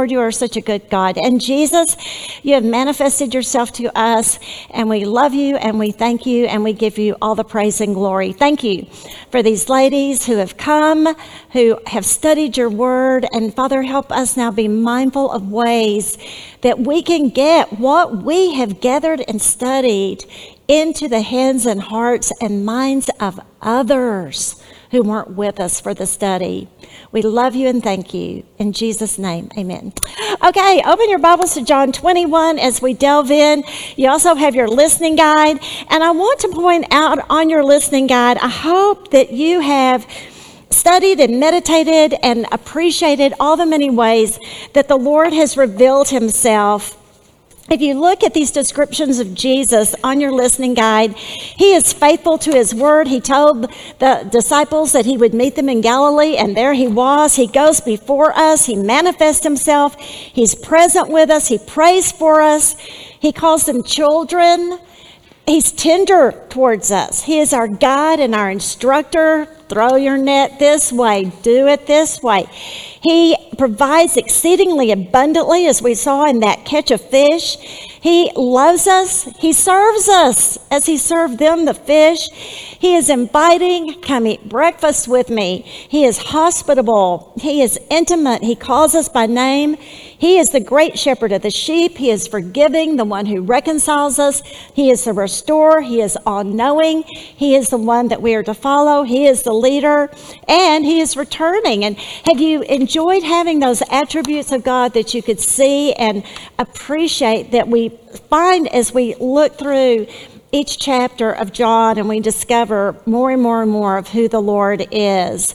Lord, you are such a good God. And Jesus, you have manifested yourself to us, and we love you, and we thank you, and we give you all the praise and glory. Thank you for these ladies who have come, who have studied your word. And Father, help us now be mindful of ways that we can get what we have gathered and studied into the hands and hearts and minds of others who weren't with us for the study. We love you and thank you. In Jesus' name, amen. Okay, open your Bibles to John 21 as we delve in. You also have your listening guide. And I want to point out on your listening guide, I hope that you have studied and meditated and appreciated all the many ways that the Lord has revealed himself. If you look at these descriptions of Jesus on your listening guide, he is faithful to his word. He told the disciples that he would meet them in Galilee, and there he was. He goes before us. He manifests himself. He's present with us. He prays for us. He calls them children. He's tender towards us. He is our guide and our instructor. Throw your net this way. Do it this way. He provides exceedingly abundantly, as we saw in that catch of fish. He loves us. He serves us as he served them the fish. He is inviting, come eat breakfast with me. He is hospitable. He is intimate. He calls us by name. He is the great shepherd of the sheep. He is forgiving, the one who reconciles us. He is the restorer. He is all-knowing. He is the one that we are to follow. He is the leader, and he is returning. And have you enjoyed having those attributes of God that you could see and appreciate that we find as we look through each chapter of John and we discover more and more and more of who the Lord is?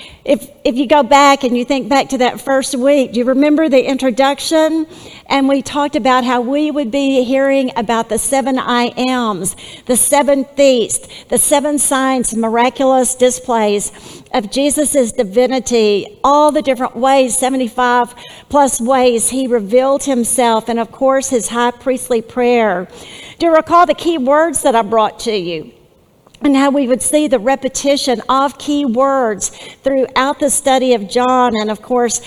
If you go back and you think back to that first week, do you remember the introduction? And we talked about how we would be hearing about the 7 I Ams, the 7 feasts, the 7 signs, miraculous displays of Jesus' divinity, all the different ways, 75 plus ways he revealed himself, and of course his high priestly prayer. Do you recall the key words that I brought to you? And how we would see the repetition of key words throughout the study of John. And of course,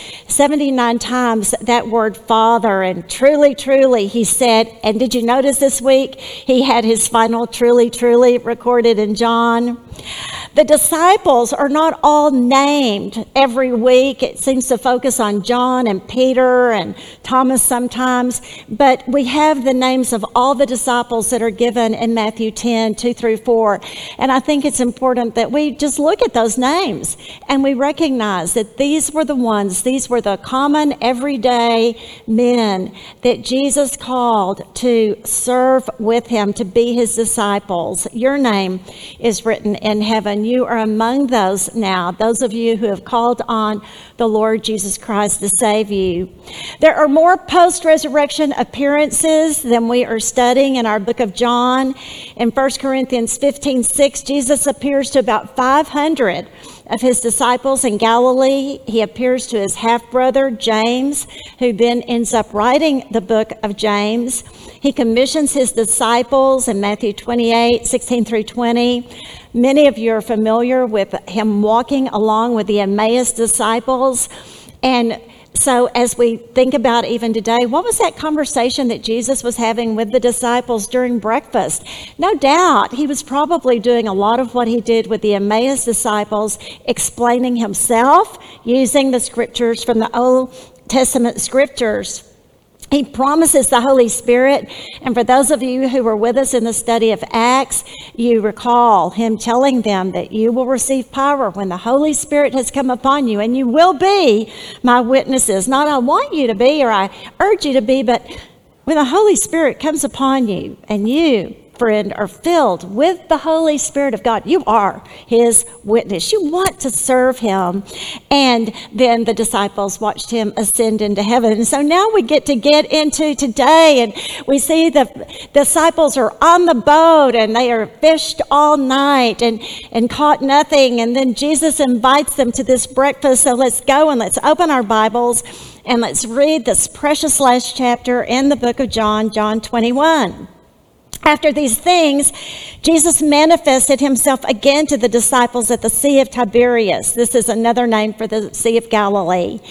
79 times that word Father. And truly, truly, he said, and did you notice this week, he had his final truly, truly recorded in John. The disciples are not all named every week. It seems to focus on John and Peter and Thomas sometimes. But we have the names of all the disciples that are given in Matthew 10, 2 through 4. And I think it's important that we just look at those names and we recognize that these were the ones, these were the common everyday men that Jesus called to serve with him, to be his disciples. Your name is written in heaven. You are among those now, those of you who have called on the Lord Jesus Christ to save you. There are more post-resurrection appearances than we are studying in our book of John. In 1 Corinthians 15:6, Jesus appears to about 500 of his disciples in Galilee. He appears to his half-brother, James, who then ends up writing the book of James. He commissions his disciples in Matthew 28, 16 through 20. Many of you are familiar with him walking along with the Emmaus disciples. And so as we think about even today, what was that conversation that Jesus was having with the disciples during breakfast? No doubt he was probably doing a lot of what he did with the Emmaus disciples, explaining himself, using the scriptures from the Old Testament scriptures. He promises the Holy Spirit. And for those of you who were with us in the study of Acts, you recall him telling them that you will receive power when the Holy Spirit has come upon you, and you will be my witnesses. Not I want you to be or I urge you to be, but when the Holy Spirit comes upon you and you, friend, are filled with the Holy Spirit of God, you are his witness. You want to serve him. And then the disciples watched him ascend into heaven. And so now we get into today, and we see the disciples are on the boat and they are fished all night and caught nothing. And then Jesus invites them to this breakfast. So let's go and let's open our Bibles and let's read this precious last chapter in the book of John, John 21. After these things, Jesus manifested himself again to the disciples at the Sea of Tiberias. This is another name for the Sea of Galilee.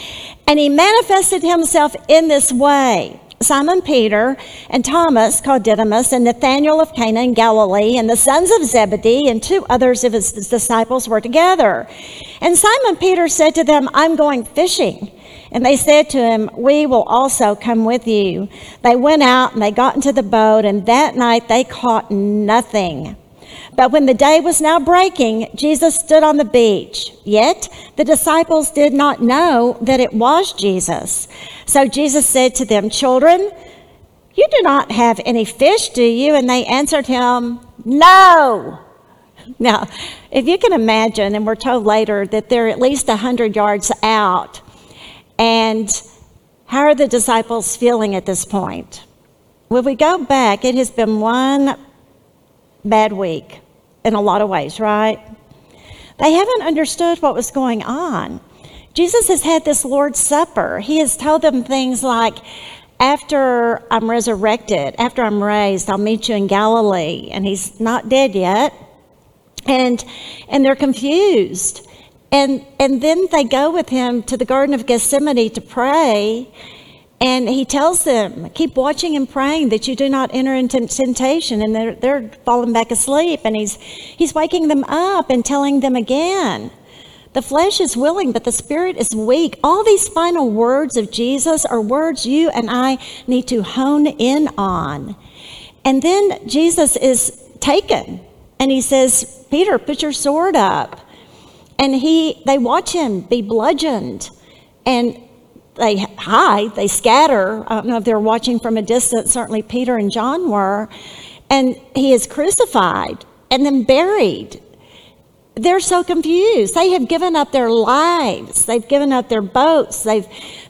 And he manifested himself in this way. Simon Peter and Thomas, called Didymus, and Nathanael of Cana in Galilee, and the sons of Zebedee, and 2 others of his disciples were together. And Simon Peter said to them, I'm going fishing. And they said to him, we will also come with you. They went out and they got into the boat, and that night they caught nothing. But when the day was now breaking, Jesus stood on the beach. Yet the disciples did not know that it was Jesus. So Jesus said to them, children, you do not have any fish, do you? And they answered him, no. Now, if you can imagine, and we're told later that they're at least 100 yards out. And how are the disciples feeling at this point? When we go back, it has been one bad week in a lot of ways, right? They haven't understood what was going on. Jesus has had this Lord's Supper. He has told them things like, after I'm resurrected, after I'm raised, I'll meet you in Galilee. And he's not dead yet. And they're confused. And then they go with him to the Garden of Gethsemane to pray. And he tells them, keep watching and praying that you do not enter into temptation. And they're falling back asleep. And he's waking them up and telling them again, the flesh is willing, but the spirit is weak. All these final words of Jesus are words you and I need to hone in on. And then Jesus is taken. And he says, Peter, put your sword up. And they watch him be bludgeoned. And they hide, they scatter. I don't know if they're watching from a distance. Certainly Peter and John were. And he is crucified and then buried. They're so confused. They have given up their lives. They've given up their boats. They've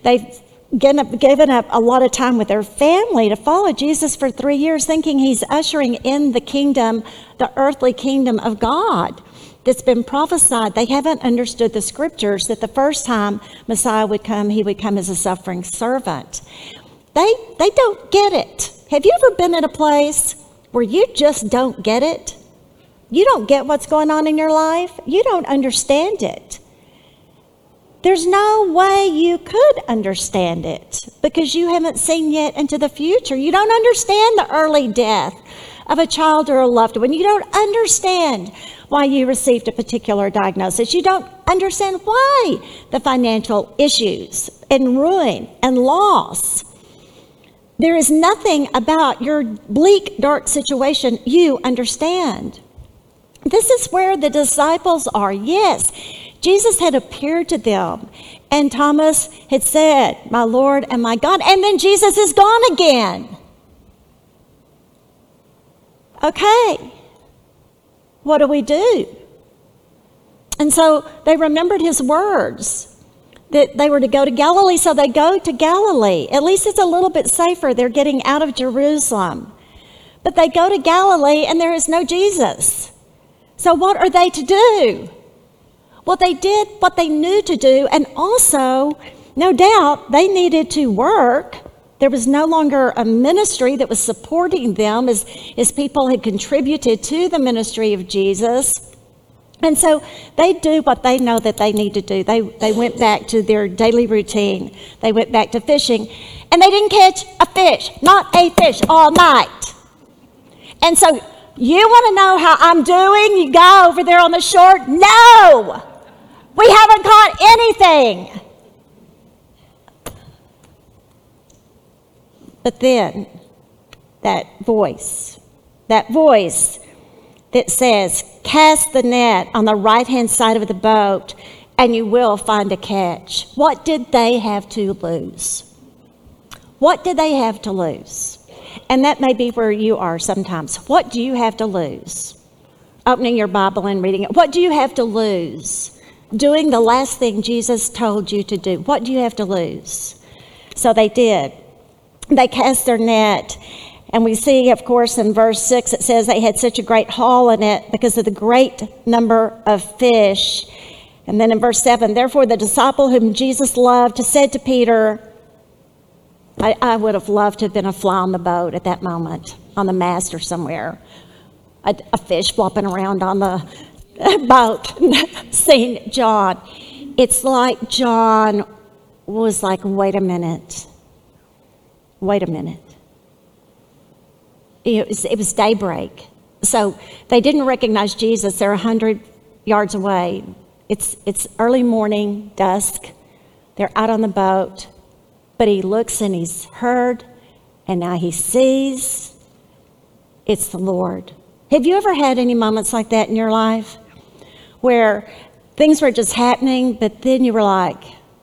given up a lot of time with their family to follow Jesus for 3 years, thinking he's ushering in the kingdom, the earthly kingdom of God that's been prophesied. They haven't understood the scriptures that the first time Messiah would come, he would come as a suffering servant. They don't get it. Have you ever been in a place where you just don't get it? You don't get what's going on in your life. You don't understand it. There's no way you could understand it because you haven't seen yet into the future. You don't understand the early death of a child or a loved one. You don't understand why you received a particular diagnosis. You don't understand why the financial issues and ruin and loss. There is nothing about your bleak, dark situation you understand. This is where the disciples are. Yes, Jesus had appeared to them, and Thomas had said, my Lord and my God, and then Jesus is gone again. Okay, what do we do? And so they remembered his words that they were to go to Galilee, so they go to Galilee. At least it's a little bit safer. They're getting out of Jerusalem. But they go to Galilee, and there is no Jesus. So what are they to do? Well, they did what they knew to do, and also, no doubt, they needed to work. There was no longer a ministry that was supporting them as people had contributed to the ministry of Jesus. And so they do what they know that they need to do. They went back to their daily routine. They went back to fishing, and they didn't catch a fish, not a fish, all night. And so you want to know how I'm doing? You go over there on the shore. No, we haven't caught anything. But then that voice that says, cast the net on the right-hand side of the boat and you will find a catch. What did they have to lose? What did they have to lose? And that may be where you are sometimes. What do you have to lose? Opening your Bible and reading it. What do you have to lose? Doing the last thing Jesus told you to do. What do you have to lose? So they did. They cast their net. And we see, of course, in verse 6, it says they had such a great haul in it because of the great number of fish. And then in verse 7, therefore the disciple whom Jesus loved said to Peter, I would have loved to have been a fly on the boat at that moment, on the mast or somewhere. A fish flopping around on the boat, seeing John. It's like John was like, wait a minute. It was daybreak. So they didn't recognize Jesus. They're 100 yards away. It's early morning, dusk. They're out on the boat. But he looks and he's heard, and now he sees. It's the Lord. Have you ever had any moments like that in your life where things were just happening, but then you were like,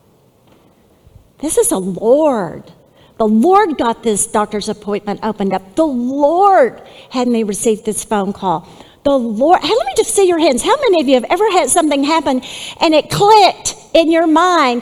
this is the Lord. The Lord got this doctor's appointment opened up. The Lord had me receive this phone call. The Lord, hey, let me just see your hands. How many of you have ever had something happen and it clicked in your mind?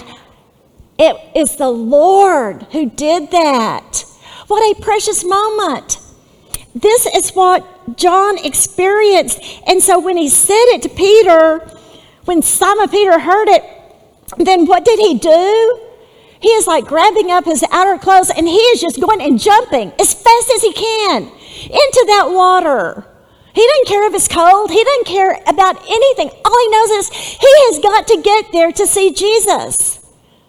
It is the Lord who did that. What a precious moment. This is what John experienced. And so when he said it to Peter, when Simon Peter heard it, then what did he do? He is like grabbing up his outer clothes and he is just going and jumping as fast as he can into that water. He doesn't care if it's cold. He doesn't care about anything. All he knows is he has got to get there to see Jesus.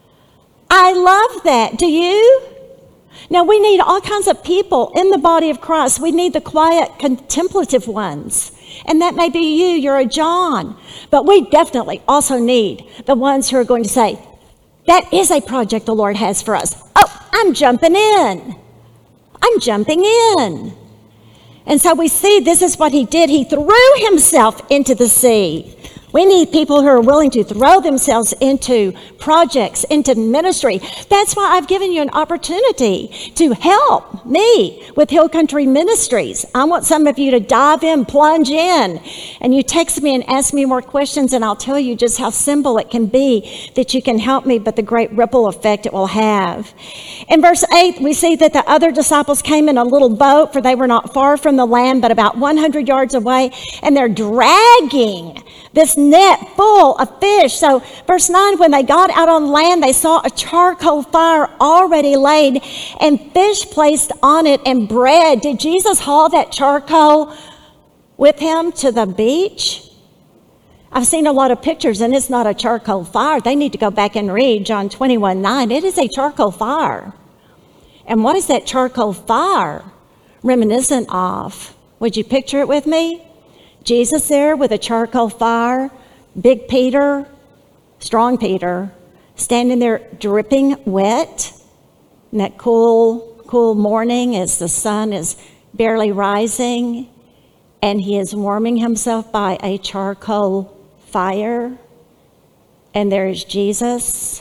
I love that. Do you? Now, we need all kinds of people in the body of Christ. We need the quiet, contemplative ones. And that may be you. You're a John. But we definitely also need the ones who are going to say, that is a project the Lord has for us. Oh, I'm jumping in. I'm jumping in. And so we see this is what he did. He threw himself into the sea. We need people who are willing to throw themselves into projects, into ministry. That's why I've given you an opportunity to help me with Hill Country Ministries. I want some of you to dive in, plunge in, and you text me and ask me more questions, and I'll tell you just how simple it can be that you can help me, but the great ripple effect it will have. In verse 8, we see that the other disciples came in a little boat, for they were not far from the land, but about 100 yards away, and they're dragging this net full of fish. So verse 9, when they got out on land, they saw a charcoal fire already laid and fish placed on it and bread. Did Jesus haul that charcoal with him to the beach? I've seen a lot of pictures and it's not a charcoal fire. They need to go back and read John 21:9. It is a charcoal fire. And what is that charcoal fire reminiscent of? Would you picture it with me? Jesus there with a charcoal fire, big Peter, strong Peter, standing there dripping wet in that cool morning as the sun is barely rising, and he is warming himself by a charcoal fire, and there is Jesus.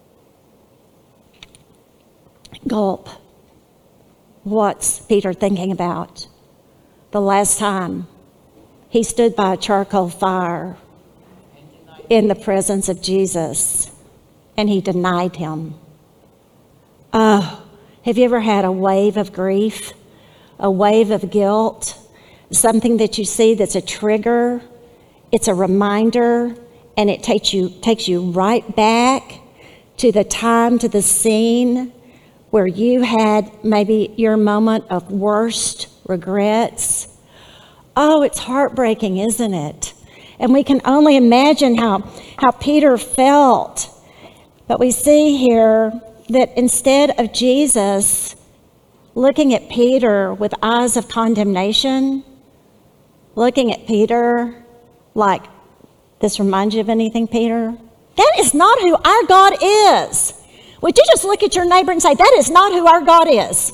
Gulp. What's Peter thinking about? The last time he stood by a charcoal fire in the presence of Jesus, and he denied him. Oh, have you ever had a wave of grief, a wave of guilt, something that you see that's a trigger? It's a reminder, and it takes you right back to the time, to the scene where you had maybe your moment of worst regrets. Oh, it's heartbreaking, isn't it? And we can only imagine how Peter felt. But we see here that instead of Jesus looking at Peter with eyes of condemnation, looking at Peter like, this reminds you of anything, Peter? That is not who our God is. Would you just look at your neighbor and say, that is not who our God is?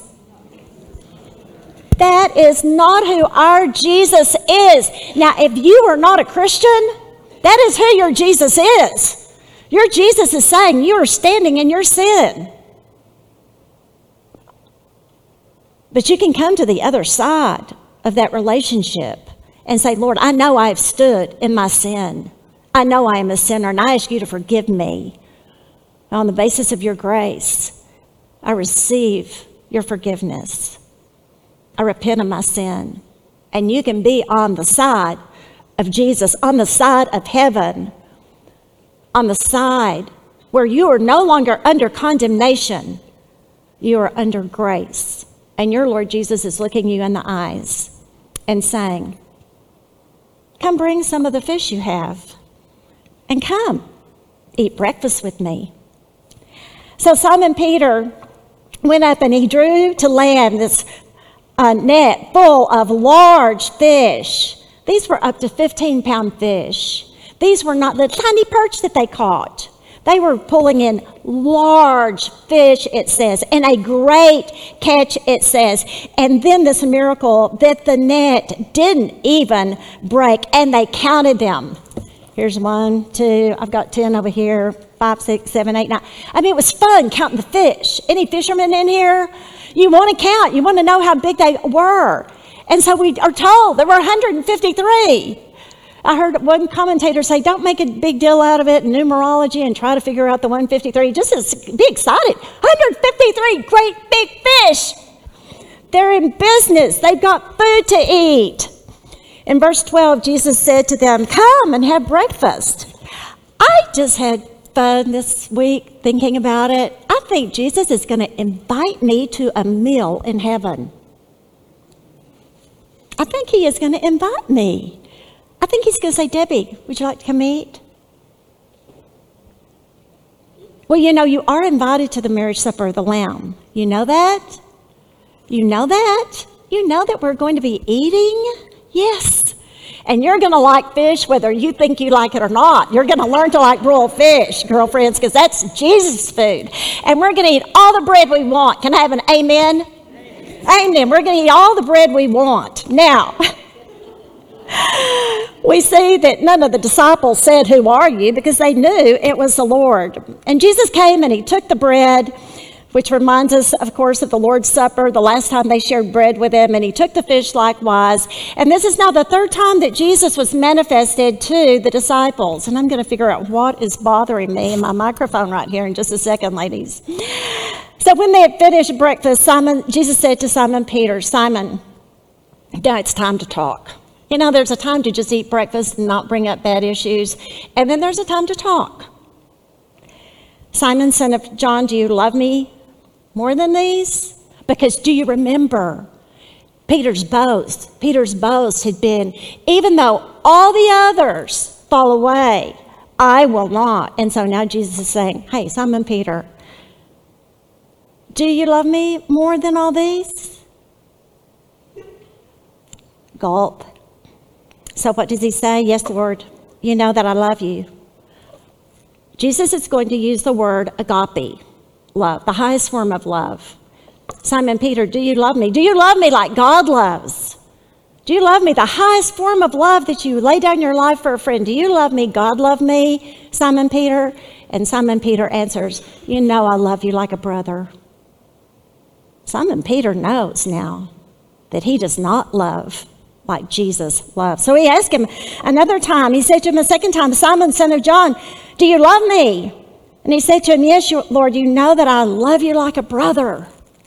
That is not who our Jesus is. Now, if you are not a Christian, that is who your Jesus is. Your Jesus is saying you are standing in your sin. But you can come to the other side of that relationship and say, Lord, I know I have stood in my sin. I know I am a sinner, and I ask you to forgive me. On the basis of your grace, I receive your forgiveness. I repent of my sin. And you can be on the side of Jesus, on the side of heaven, on the side where you are no longer under condemnation. You are under grace. And your Lord Jesus is looking you in the eyes and saying, come bring some of the fish you have and come eat breakfast with me. So Simon Peter went up and he drew to land this net full of large fish. These were up to 15-pound fish. These were not the tiny perch that they caught. They were pulling in large fish, it says, and a great catch, it says. And then this miracle that the net didn't even break, and they counted them. Here's 1, 2, I've got 10 over here, 5, 6, 7, 8, 9. I mean, it was fun counting the fish. Any fishermen in here? You want to count. You want to know how big they were. And so we are told there were 153. I heard one commentator say, don't make a big deal out of it in numerology and try to figure out the 153. Just be excited. 153 great big fish. They're in business. They've got food to eat. In verse 12, Jesus said to them, come and have breakfast. I just had fun this week thinking about it. I think Jesus is going to invite me to a meal in heaven. I think he is going to invite me. I think he's going to say, Debbie, would you like to come eat? Well, you know, you are invited to the marriage supper of the Lamb. You know that? You know that? You know that we're going to be eating? Yes. And you're going to like fish whether you think you like it or not. You're going to learn to like broiled fish, girlfriends, because that's Jesus' food. And we're going to eat all the bread we want. Can I have an amen? Amen. We're going to eat all the bread we want. Now, we see that none of the disciples said, who are you? Because they knew it was the Lord. And Jesus came and he took the bread, which reminds us, of course, of the Lord's Supper, the last time they shared bread with him, and he took the fish likewise. And this is now the third time that Jesus was manifested to the disciples. And I'm going to figure out what is bothering me in my microphone right here in just a second, ladies. So when they had finished breakfast, Jesus said to Simon Peter, Simon, now it's time to talk. You know, there's a time to just eat breakfast and not bring up bad issues. And then there's a time to talk. Simon, son of John, do you love me more than these? Because do you remember Peter's boast? Peter's boast had been, even though all the others fall away, I will not. And so now Jesus is saying, hey, Simon Peter, do you love me more than all these? Gulp. So what does he say? Yes, Lord, you know that I love you. Jesus is going to use the word agape, love, the highest form of love. Simon Peter, do you love me? Do you love me like God loves? Do you love me? The highest form of love that you lay down your life for a friend. Do you love me? God love me, Simon Peter? And Simon Peter answers, you know I love you like a brother. Simon Peter knows now that he does not love like Jesus loved. So he asked him another time. He said to him a second time, Simon, son of John, do you love me? And he said to him, yes, Lord, you know that I love you like a brother.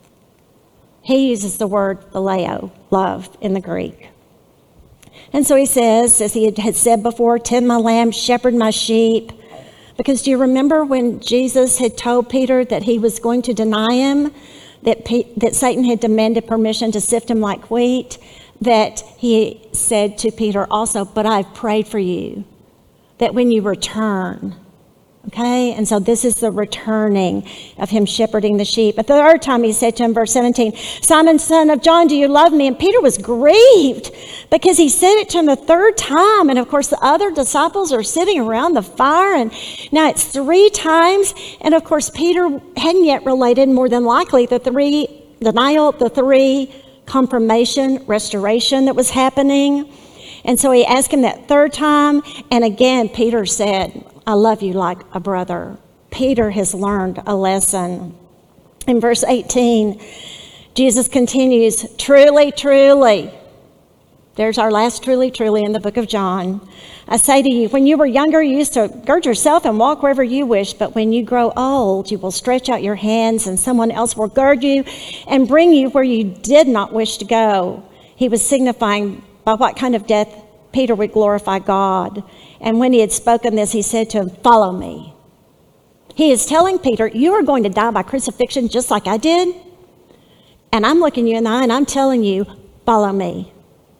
He uses the word phileo, love, in the Greek. And so he says, as he had said before, tend my lambs, shepherd my sheep. Because do you remember when Jesus had told Peter that he was going to deny him, that Satan had demanded permission to sift him like wheat, that he said to Peter also, but I've prayed for you, that when you return, okay? And so this is the returning of him shepherding the sheep. But the third time he said to him, verse 17, Simon, son of John, do you love me? And Peter was grieved because he said it to him the third time. And of course, the other disciples are sitting around the fire. And now it's 3 times. And of course, Peter hadn't yet related more than likely the 3 denial, the 3 confirmation, restoration that was happening. And so he asked him that third time. And again, Peter said, I love you like a brother. Peter has learned a lesson. In verse 18, Jesus continues, truly, truly. There's our last truly, truly in the book of John. I say to you, when you were younger, you used to gird yourself and walk wherever you wish. But when you grow old, you will stretch out your hands and someone else will gird you and bring you where you did not wish to go. He was signifying by what kind of death Peter would glorify God. And when he had spoken this, he said to him, follow me. He is telling Peter, you are going to die by crucifixion just like I did. And I'm looking you in the eye and I'm telling you, follow me.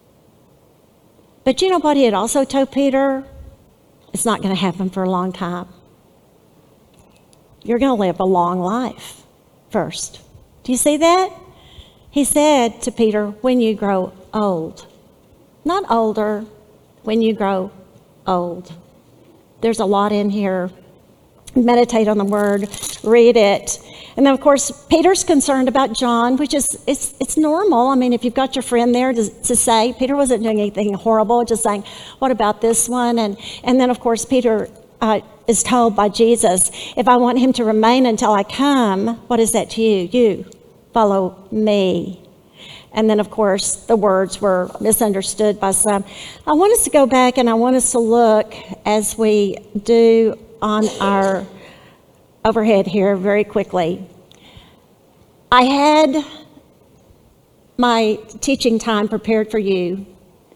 But you know what he had also told Peter? It's not going to happen for a long time. you're going to live a long life first. Do you see that? He said to Peter, when you grow old. Not older, when you grow old. There's a lot in here. Meditate on the word, read it. And then, of course, Peter's concerned about John, which is, it's normal. I mean, if you've got your friend there to say, Peter wasn't doing anything horrible, just saying, what about this one? And then, of course, Peter is told by Jesus, if I want him to remain until I come, what is that to you? You follow me. And then, of course, the words were misunderstood by some. I want us to go back and I want us to look as we do on our overhead here very quickly. I had my teaching time prepared for you.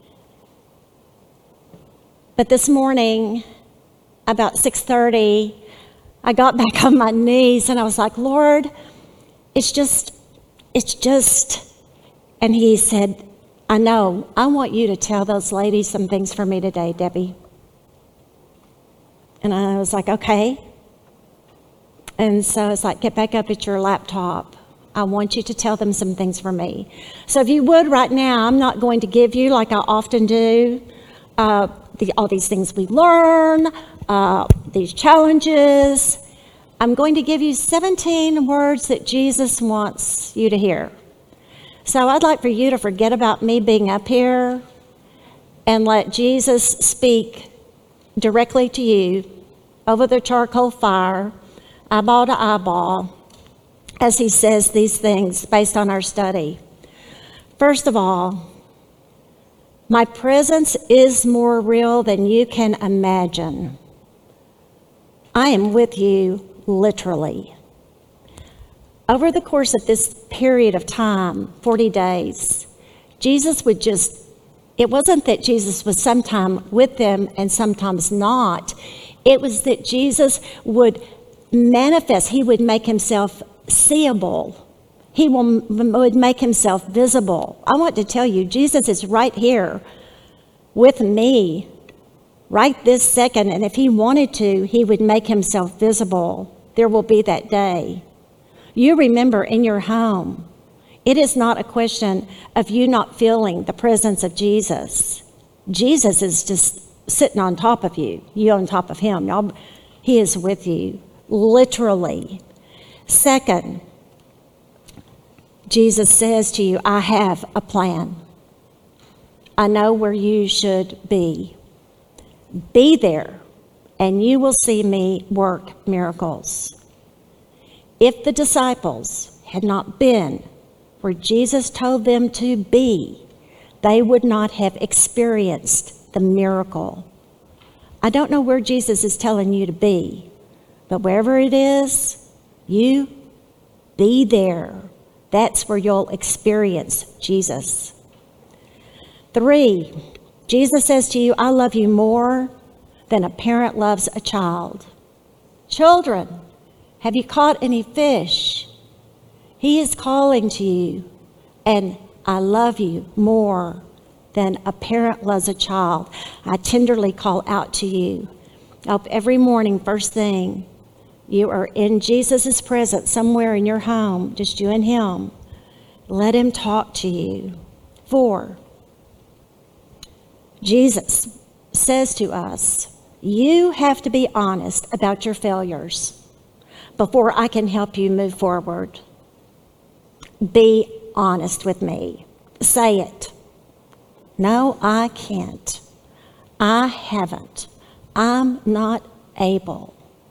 But this morning, about 6:30, I got back on my knees and I was like, Lord, it's just, and he said, I know, I want you to tell those ladies some things for me today, Debbie. And I was like, okay. And so it's like, get back up at your laptop. I want you to tell them some things for me. So if you would right now, I'm not going to give you, like I often do, all these things we learn, these challenges. I'm going to give you 17 words that Jesus wants you to hear. So I'd like for you to forget about me being up here and let Jesus speak directly to you over the charcoal fire, eyeball to eyeball, as he says these things based on our study. First of all, my presence is more real than you can imagine. I am with you literally. Over the course of this period of time, 40 days, Jesus would it wasn't that Jesus was sometimes with them and sometimes not. It was that Jesus would manifest. He would make himself seeable. He would make himself visible. I want to tell you, Jesus is right here with me right this second. And if he wanted to, he would make himself visible. There will be that day. You remember in your home, it is not a question of you not feeling the presence of Jesus. Jesus is just sitting on top of you, you on top of him. He is with you, literally. Second, Jesus says to you, I have a plan. I know where you should be. Be there, and you will see me work miracles. If the disciples had not been where Jesus told them to be, they would not have experienced the miracle. I don't know where Jesus is telling you to be, but wherever it is, you be there. That's where you'll experience Jesus. 3, Jesus says to you, I love you more than a parent loves a child. Children, have you caught any fish? He is calling to you, and I love you more than a parent loves a child. I tenderly call out to you. I hope every morning, first thing, you are in Jesus' presence somewhere in your home, just you and him. Let him talk to you. 4, Jesus says to us, you have to be honest about your failures before I can help you move forward. Be honest with me. Say it. No, I can't. I haven't. I'm not able.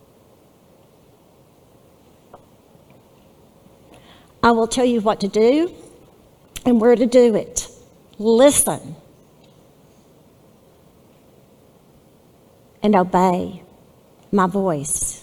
I will tell you what to do and where to do it. Listen and obey my voice.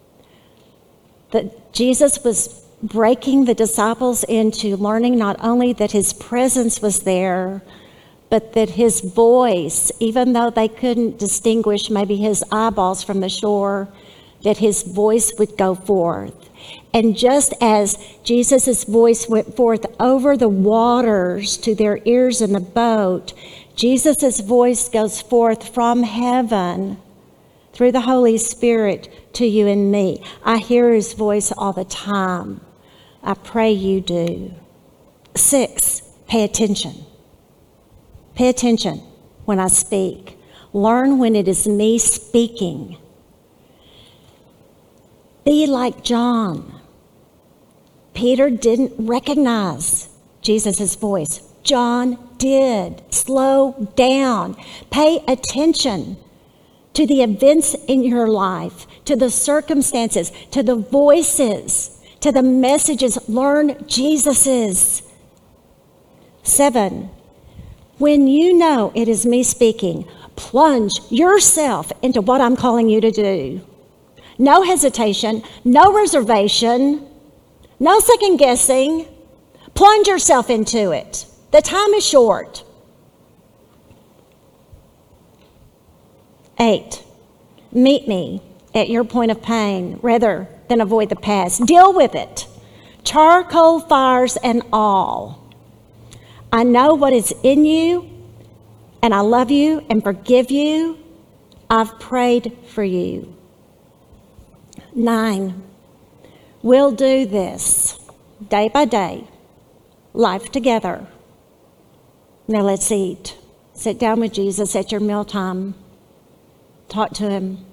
That Jesus was breaking the disciples into learning not only that his presence was there, but that his voice, even though they couldn't distinguish maybe his eyeballs from the shore, that his voice would go forth. And just as Jesus' voice went forth over the waters to their ears in the boat, Jesus' voice goes forth from heaven through the Holy Spirit to you and me. I hear his voice all the time. I pray you do. 6, pay attention. Pay attention when I speak. Learn when it is me speaking. Be like John. Peter didn't recognize Jesus' voice. John did. Slow down. Pay attention to the events in your life, to the circumstances, to the voices, to the messages. Learn Jesus's. 7, when you know it is me speaking, plunge yourself into what I'm calling you to do. No hesitation, no reservation, no second guessing. Plunge yourself into it. The time is short. 8, meet me at your point of pain rather than avoid the past. Deal with it. Charcoal fires and all. I know what is in you, and I love you and forgive you. I've prayed for you. 9, we'll do this day by day, life together. Now let's eat. Sit down with Jesus at your mealtime. Talk to him.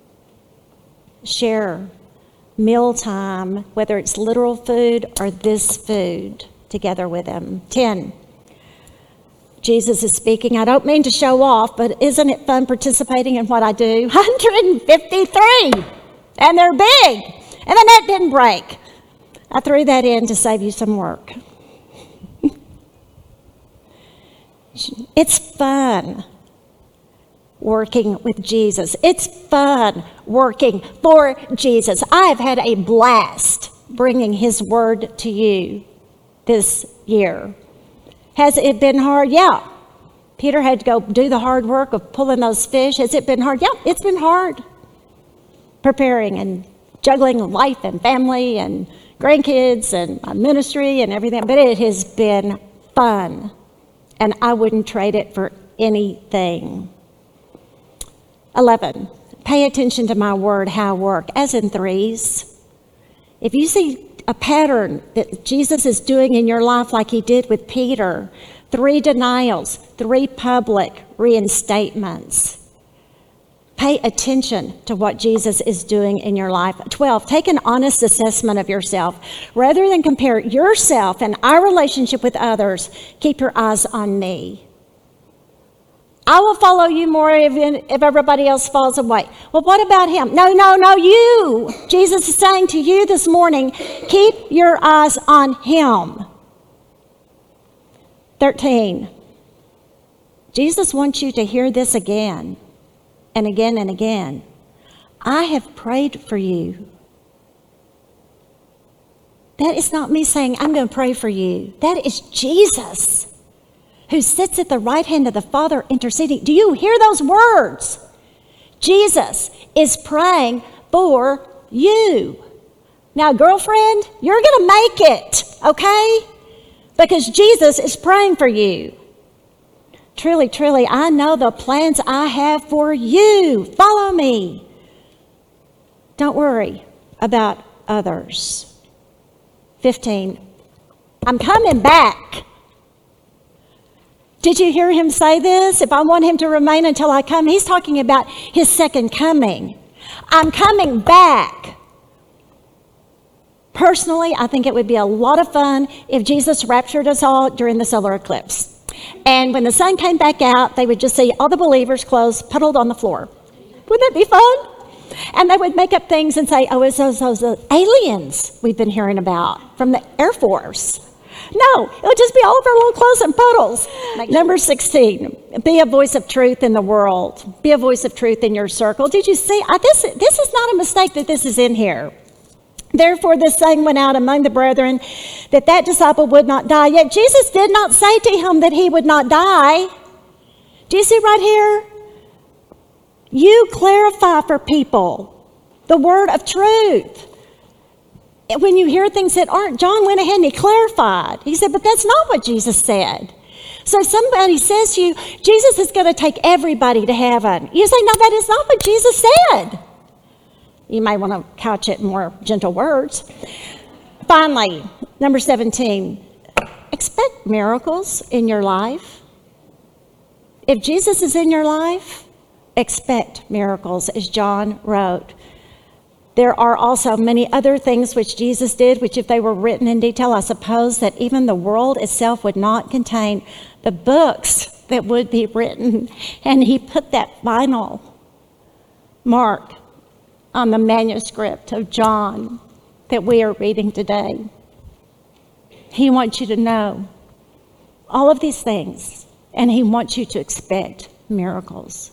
Share mealtime, whether it's literal food or this food, together with him. 10, Jesus is speaking. I don't mean to show off, but isn't it fun participating in what I do? 153, and they're big, and the net didn't break. I threw that in to save you some work. It's fun working with Jesus. It's fun working for Jesus. I've had a blast bringing his word to you this year. Has it been hard? Yeah. Peter had to go do the hard work of pulling those fish. Has it been hard? Yeah, it's been hard. Preparing and juggling life and family and grandkids and ministry and everything. But it has been fun. And I wouldn't trade it for anything. 11, pay attention to my word, how I work, as in threes. If you see a pattern that Jesus is doing in your life like he did with Peter, 3 denials, 3 public reinstatements. Pay attention to what Jesus is doing in your life. 12, take an honest assessment of yourself. Rather than compare yourself and our relationship with others, keep your eyes on me. I will follow you more if everybody else falls away. Well, what about him? No, you. Jesus is saying to you this morning, keep your eyes on him. 13, Jesus wants you to hear this again and again and again. I have prayed for you. That is not me saying, I'm going to pray for you. That is Jesus, who sits at the right hand of the Father interceding. Do you hear those words? Jesus is praying for you. Now, girlfriend, you're going to make it, okay? Because Jesus is praying for you. Truly, truly, I know the plans I have for you. Follow me. Don't worry about others. 15, I'm coming back. Did you hear him say this? If I want him to remain until I come, he's talking about his second coming. I'm coming back. Personally, I think it would be a lot of fun if Jesus raptured us all during the solar eclipse. And when the sun came back out, they would just see all the believers' clothes puddled on the floor. Wouldn't that be fun? And they would make up things and say, oh, it's those aliens we've been hearing about from the Air Force. No, it would just be all of our little clothes and puddles. Number 16, be a voice of truth in the world. Be a voice of truth in your circle. Did you see? This is not a mistake that this is in here. Therefore, this saying went out among the brethren that disciple would not die. Yet Jesus did not say to him that he would not die. Do you see right here? You clarify for people the word of truth. When you hear things that aren't, John went ahead and he clarified. He said, but that's not what Jesus said. So somebody says to you, Jesus is going to take everybody to heaven. You say, no, that is not what Jesus said. You may want to couch it in more gentle words. Finally, number 17, expect miracles in your life. If Jesus is in your life, expect miracles, as John wrote. There are also many other things which Jesus did, which if they were written in detail, I suppose that even the world itself would not contain the books that would be written. And he put that final mark on the manuscript of John that we are reading today. He wants you to know all of these things, and he wants you to expect miracles.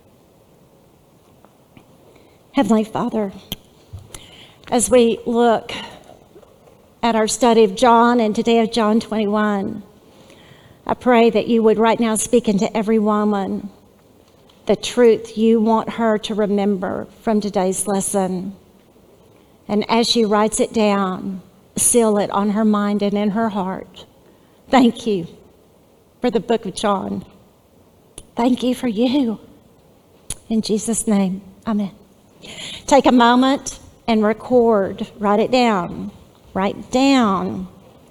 Heavenly Father, as we look at our study of John and today of John 21, I pray that you would right now speak into every woman the truth you want her to remember from today's lesson. And as she writes it down, seal it on her mind and in her heart. Thank you for the book of John. Thank you for you. In Jesus' name, amen. Take a moment and record. Write it down. Write down.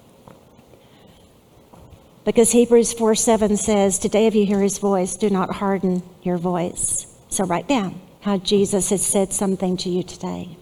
Because Hebrews 4:7 says, today if you hear his voice, do not harden your voice. So write down how Jesus has said something to you today.